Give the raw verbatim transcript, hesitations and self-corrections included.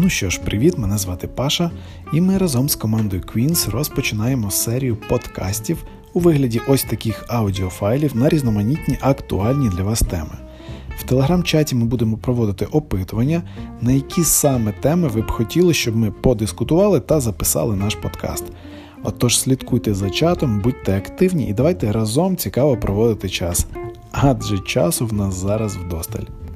Ну що ж, привіт, мене звати Паша, і ми разом з командою Queens розпочинаємо серію подкастів у вигляді ось таких аудіофайлів на різноманітні актуальні для вас теми. В телеграм-чаті ми будемо проводити опитування, на які саме теми ви б хотіли, щоб ми подискутували та записали наш подкаст. Отож слідкуйте за чатом, будьте активні і давайте разом цікаво проводити час, адже часу в нас зараз вдосталь.